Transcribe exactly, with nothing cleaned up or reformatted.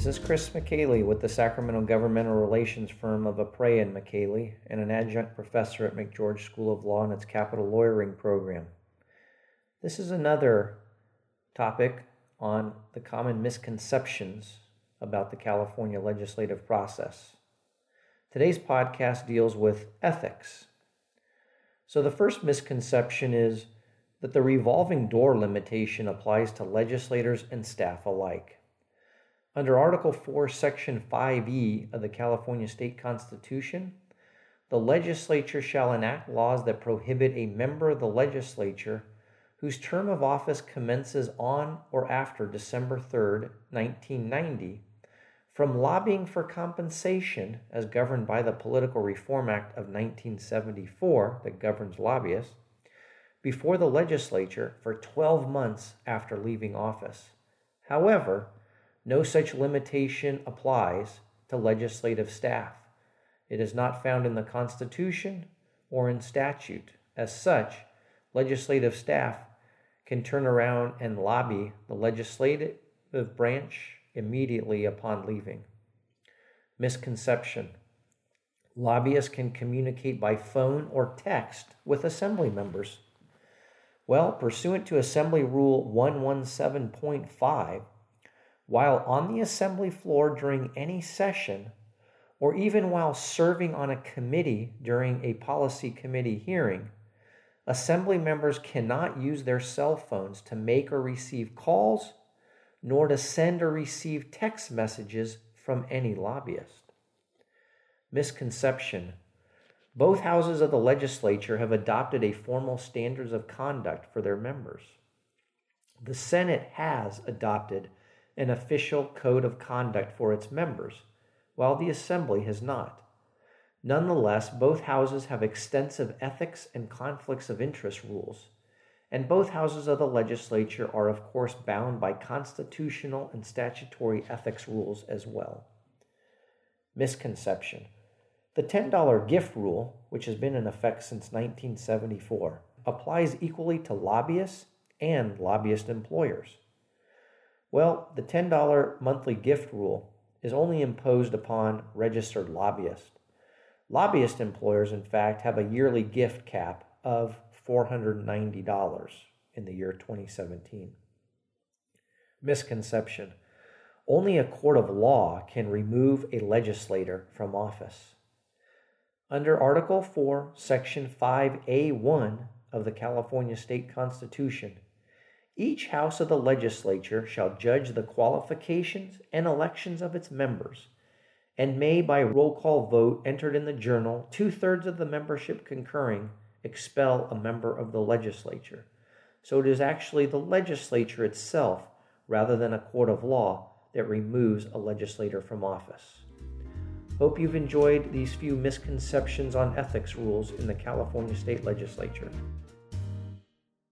is Chris McKaylee with the Sacramento Governmental Relations firm of Aprea and McKaylee and an adjunct professor at McGeorge School of Law and its Capital Lawyering program. This is another topic on the common misconceptions about the California legislative process. Today's podcast deals with ethics. So the first misconception is that the revolving door limitation applies to legislators and staff alike. Under Article four, Section five E of the California State Constitution, the legislature shall enact laws that prohibit a member of the legislature whose term of office commences on or after December third, nineteen ninety, from lobbying for compensation as governed by the Political Reform Act of nineteen seventy-four that governs lobbyists, before the legislature for twelve months after leaving office. However, no such limitation applies to legislative staff. It is not found in the Constitution or in statute. As such, legislative staff can turn around and lobby the legislative branch immediately upon leaving. Misconception. Lobbyists can communicate by phone or text with assembly members. Well, pursuant to Assembly Rule one seventeen point five, while on the assembly floor during any session, or even while serving on a committee during a policy committee hearing, assembly members cannot use their cell phones to make or receive calls, nor to send or receive text messages from any lobbyist. Misconception. Both houses of the legislature have adopted a formal standards of conduct for their members. The Senate has adopted an official code of conduct for its members, while the Assembly has not. Nonetheless, both houses have extensive ethics and conflicts of interest rules, and both houses of the legislature are of course bound by constitutional and statutory ethics rules as well. Misconception. The ten dollar gift rule, which has been in effect since nineteen seventy-four, applies equally to lobbyists and lobbyist employers. Well, the ten dollar monthly gift rule is only imposed upon registered lobbyists. Lobbyist employers, in fact, have a yearly gift cap of four hundred ninety dollars in the year twenty seventeen. Misconception. Only a court of law can remove a legislator from office. Under Article four, Section five A one of the California State Constitution, each house of the legislature shall judge the qualifications and elections of its members, and may by roll call vote entered in the journal, two-thirds of the membership concurring, expel a member of the legislature. So it is actually the legislature itself, rather than a court of law, that removes a legislator from office. Hope you've enjoyed these few misconceptions on ethics rules in the California State Legislature.